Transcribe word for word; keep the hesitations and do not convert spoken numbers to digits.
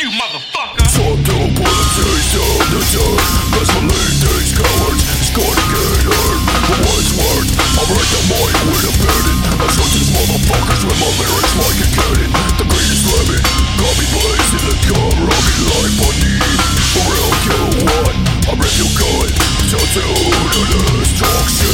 you motherfucker. Time to put a taste of the dirt. Let's believe these cowards is gonna get hurt. For what it's worth, I'll write the mic with a pen. I shot these motherfuckers with my lyrics like a cannon. The greatest lemon got me blazing the car, rocking like bunny. For real, you want, I rip your gun. So to the destruction.